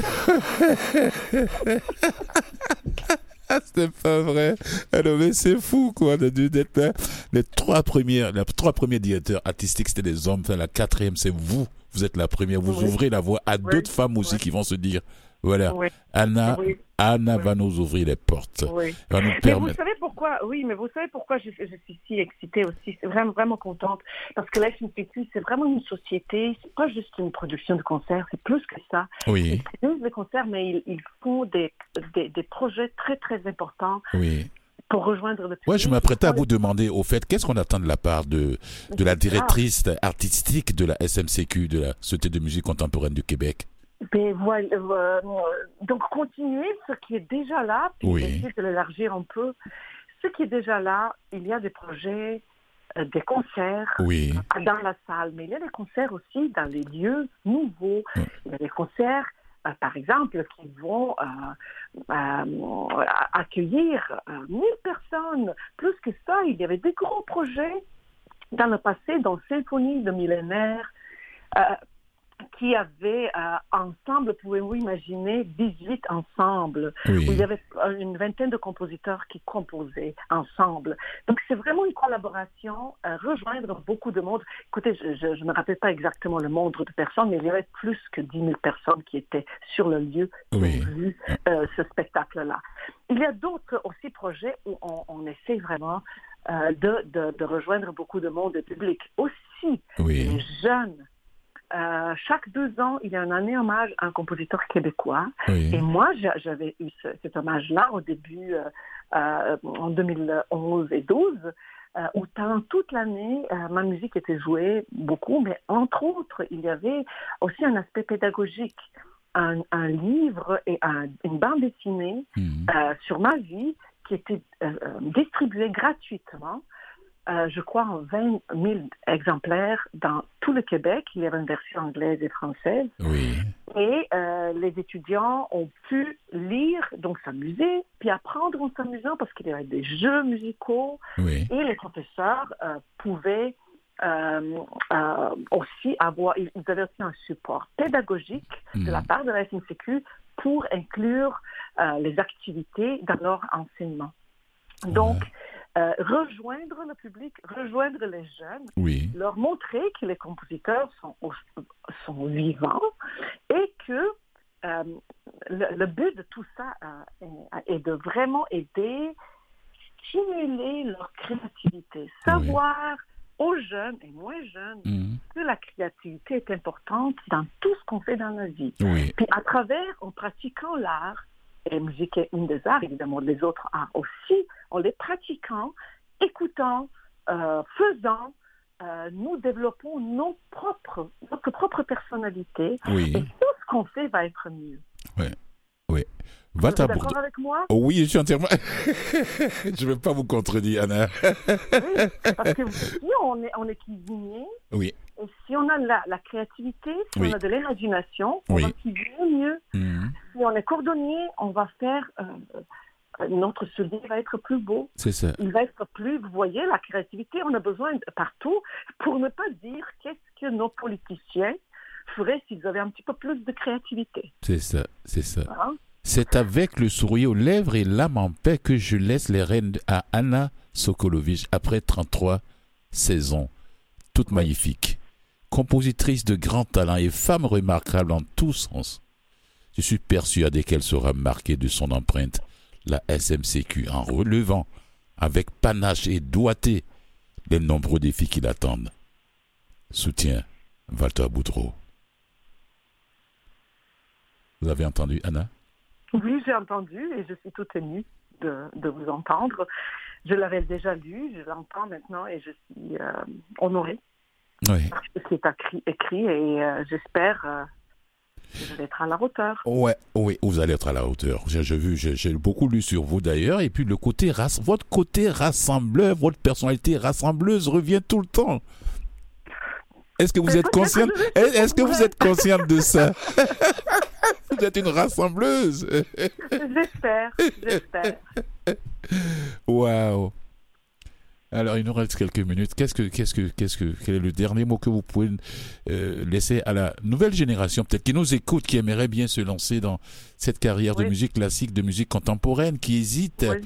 Ah, c'est pas vrai. Alors, mais c'est fou, quoi, de- de- d'être là. Les trois premières, les trois premiers directeurs artistiques, c'était des hommes. Enfin, la quatrième, c'est vous. Vous êtes la première. Vous Oui. ouvrez la voie à Oui. d'autres femmes aussi Oui. qui vont se dire, voilà, Oui. Anna, Oui. Anna Oui. va nous ouvrir les portes. Oui. Va nous Mais vous permettre. savez pourquoi, oui, mais vous savez pourquoi je, je suis si excitée aussi, c'est vraiment, vraiment contente, parce que la F M P Q, c'est vraiment une société, c'est pas juste une production de concerts, c'est plus que ça. Oui, Ils produisent des concerts, mais ils, ils font des, des, des projets très, très importants oui. pour rejoindre le public. Ouais, je m'apprêtais à Pour vous demander, au fait, qu'est-ce qu'on attend de la part de, de la directrice artistique de la S M C Q, de la Société de musique contemporaine du Québec? Ben, voilà, euh, donc continuer ce qui est déjà là, puis Oui. essayer de l'élargir un peu. Ce qui est déjà là, il y a des projets, euh, des concerts Oui, euh, dans la salle, mais il y a des concerts aussi dans les lieux nouveaux. Oui. Il y a des concerts, euh, par exemple, qui vont euh, euh, accueillir euh, mille personnes. Plus que ça, il y avait des gros projets dans le passé, dans Symphonie de millénaire, euh, qui avaient euh, ensemble, pouvez-vous imaginer, dix-huit ensembles, oui. où il y avait euh, une vingtaine de compositeurs qui composaient ensemble. Donc c'est vraiment une collaboration, euh, rejoindre beaucoup de monde. Écoutez, je ne me rappelle pas exactement le nombre de personnes, mais il y avait plus que dix mille personnes qui étaient sur le lieu, qui Oui. ont vu euh, ce spectacle-là. Il y a d'autres aussi projets où on, on essaie vraiment euh, de, de, de rejoindre beaucoup de monde public. Aussi, Oui. les jeunes. Euh, chaque deux ans, il y a une année hommage à un compositeur québécois. Oui. Et moi, j'a- j'avais eu ce- cet hommage-là au début, euh, euh, en deux mille onze et douze, euh, où pendant toute l'année, euh, ma musique était jouée beaucoup, mais entre autres, il y avait aussi un aspect pédagogique. Un, un livre et un- une bande dessinée Mhm. euh, sur ma vie qui était euh, euh, distribuée gratuitement. Euh, je crois en vingt mille exemplaires dans tout le Québec. Il y avait une version anglaise et française. Oui. Et euh, les étudiants ont pu lire, donc s'amuser, puis apprendre en s'amusant parce qu'il y avait des jeux musicaux. Oui. Et les professeurs euh, pouvaient euh, euh, aussi avoir, ils avaient aussi un support pédagogique de la Mhm. part de la S M C Q pour inclure euh, les activités dans leur enseignement. Donc, euh, rejoindre le public, rejoindre les jeunes, Oui. leur montrer que les compositeurs sont, au- sont vivants et que euh, le, le but de tout ça euh, est, est de vraiment aider, stimuler leur créativité, savoir aux jeunes et moins jeunes Mhm. que la créativité est importante dans tout ce qu'on fait dans la vie. Oui. Puis à travers, en pratiquant l'art, et la musique est une des arts, évidemment, les autres arts aussi, en les pratiquant, écoutant, euh, faisant, euh, nous développons nos propres, notre propre personnalité. Oui. Et tout ce qu'on fait va être mieux. Oui, oui. Vous êtes d'accord avec moi? Oh oui, je suis entièrement... je ne vais pas vous contredire, Anna. Oui, parce que si on est, on est cuisinier, oui. et si on a la, la créativité, si oui. on a de l'imagination, on oui. va cuisiner mieux. Mmh. Si on est cordonnier, on va faire... Euh, notre soulier va être plus beau. C'est ça. Il va être plus... Vous voyez, la créativité, on a besoin de partout pour ne pas dire qu'est-ce que nos politiciens feraient s'ils avaient un petit peu plus de créativité. C'est ça, c'est ça. Hein? C'est avec le sourire aux lèvres et l'âme en paix que je laisse les rênes à Anna Sokolovic après trente-trois saisons, toute magnifique. Compositrice de grand talent et femme remarquable en tous sens. Je suis persuadé qu'elle sera marquée de son empreinte, la S M C Q, en relevant avec panache et doigté les nombreux défis qui l'attendent. Soutien, Walter Boudreau. Vous avez entendu, Anna? Oui, j'ai entendu et je suis toute émue de, de vous entendre. Je l'avais déjà lu, je l'entends maintenant et je suis euh, honorée. Oui. Parce que c'est écrit, écrit et euh, j'espère euh, que je vais être à la hauteur. Ouais, oui, vous allez être à la hauteur. J'ai, j'ai vu, j'ai, j'ai beaucoup lu sur vous d'ailleurs, et puis le côté rass- votre côté rassembleur, votre personnalité rassembleuse revient tout le temps. Est-ce que vous Mais êtes consciente que Est-ce, est-ce que vous êtes consciente de ça? Vous êtes une rassembleuse. J'espère, j'espère. Waouh. Alors, il nous reste quelques minutes. Qu'est-ce que, qu'est-ce que, qu'est-ce que, quel est le dernier mot que vous pouvez euh, laisser à la nouvelle génération, peut-être qui nous écoute, qui aimerait bien se lancer dans cette carrière oui. de musique classique, de musique contemporaine, qui hésite, oui.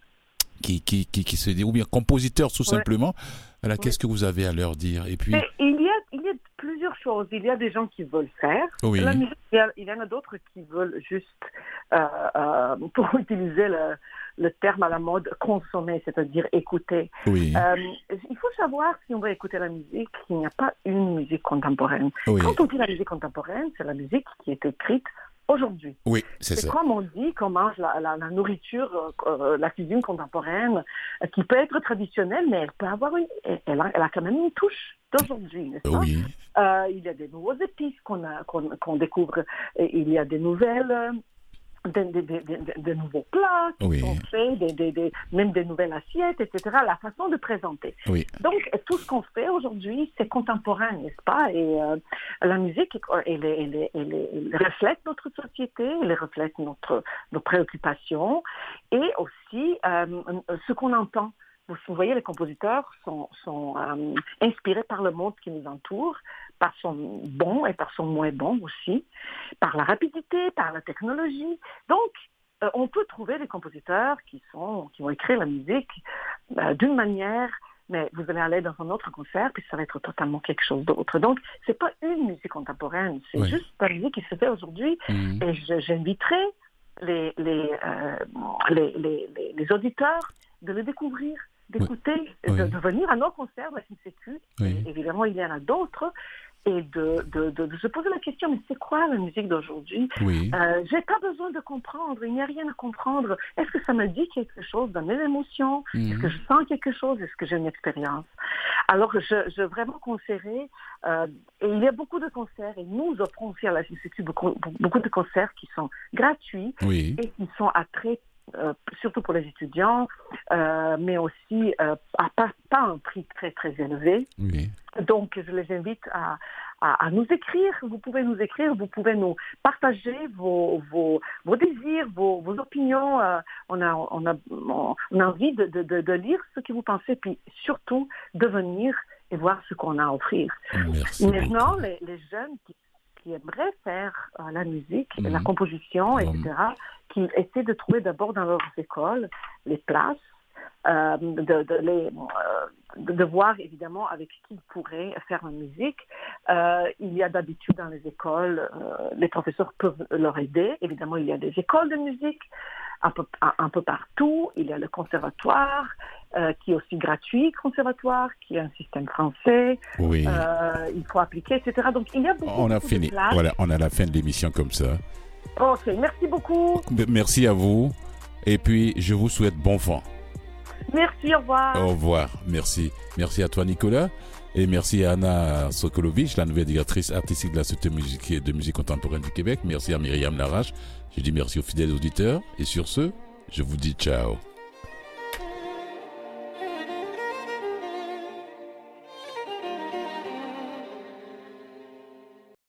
qui, qui, qui, qui se dit, ou bien compositeur tout oui. simplement. Alors, oui. qu'est-ce que vous avez à leur dire? Et puis, Mais il y a, il y a plusieurs choses. Il y a des gens qui veulent faire oui. la musique. Il y, a, il y en a d'autres qui veulent juste, euh, euh, pour utiliser le le terme à la mode, consommer, c'est-à-dire écouter. Oui. Euh, il faut savoir, si on veut écouter la musique, qu'il n'y a pas une musique contemporaine. Oui. Quand on dit la musique contemporaine, c'est la musique qui est écrite aujourd'hui. Oui, c'est, c'est ça. Comme on dit qu'on mange la, la, la nourriture, euh, la cuisine contemporaine, euh, qui peut être traditionnelle, mais elle peut avoir une, elle a, elle a quand même une touche d'aujourd'hui, n'est-ce pas? Oui. Euh, il y a des nouveaux épices qu'on, a, qu'on, qu'on découvre, et il y a des nouvelles... Euh, De, de, de, de, de nouveaux plats qui oui. sont faits, de, de, de, même des nouvelles assiettes, et cetera. La façon de présenter. Oui. Donc, tout ce qu'on fait aujourd'hui, c'est contemporain, n'est-ce pas? Et euh, la musique, elle, elle, elle, elle, elle reflète notre société, elle reflète notre, nos préoccupations et aussi euh, ce qu'on entend. Vous voyez, les compositeurs sont, sont euh, inspirés par le monde qui nous entoure, par son bon et par son moins bon aussi, par la rapidité, par la technologie. Donc, euh, on peut trouver des compositeurs qui, sont, qui vont écrire la musique euh, d'une manière, mais vous allez aller dans un autre concert, puis ça va être totalement quelque chose d'autre. Donc, c'est pas une musique contemporaine, c'est oui. juste la musique qui se fait aujourd'hui. Mmh. Et je, j'inviterai les, les, euh, les, les, les, les auditeurs de le découvrir, d'écouter, oui. de, de venir à nos concerts de la S M C Q. Oui. Évidemment, il y en a d'autres. Et de, de, de, de se poser la question, mais c'est quoi la musique d'aujourd'hui? Oui. Euh, j'ai pas besoin de comprendre, il n'y a rien à comprendre. Est-ce que ça me dit quelque chose dans mes émotions? Mm-hmm. Est-ce que je sens quelque chose? Est-ce que j'ai une expérience? Alors, je, je vraiment conseillerais, euh, et il y a beaucoup de concerts, et nous offrons aussi à la S M C Q beaucoup, beaucoup de concerts qui sont gratuits oui. et qui sont à très Euh, surtout pour les étudiants, euh, mais aussi euh, à pas, pas un prix très très élevé. Oui. Donc, je les invite à, à, à nous écrire. Vous pouvez nous écrire, vous pouvez nous partager vos, vos, vos désirs, vos, vos opinions. Euh, on, a, on, a, on a envie de, de, de, de lire ce que vous pensez, puis surtout de venir et voir ce qu'on a à offrir. Merci Maintenant, beaucoup. les, les jeunes qui qui aimeraient faire euh, la musique, mmh. la composition, et cetera, mmh. qui essaient de trouver d'abord dans leurs écoles les places, euh, de, de, les, euh, de, de voir évidemment avec qui ils pourraient faire la musique. Euh, il y a d'habitude dans les écoles, euh, les professeurs peuvent leur aider. Évidemment, il y a des écoles de musique un peu, un, un peu partout. Il y a le conservatoire, euh, qui est aussi gratuit, conservatoire, qui est un système français. Oui. Euh, il faut appliquer, et cetera. Donc, il y a beaucoup, on a beaucoup fini. de places. Voilà, on a la fin de l'émission comme ça. Ok, merci beaucoup. Merci à vous. Et puis, je vous souhaite bon vent. Merci, au revoir. Au revoir. Merci. Merci à toi, Nicolas. Et merci à Anna Sokolovic, la nouvelle directrice artistique de la Société de musique contemporaine du Québec. Merci à Myriam Larache. Je dis merci aux fidèles auditeurs. Et sur ce, je vous dis ciao.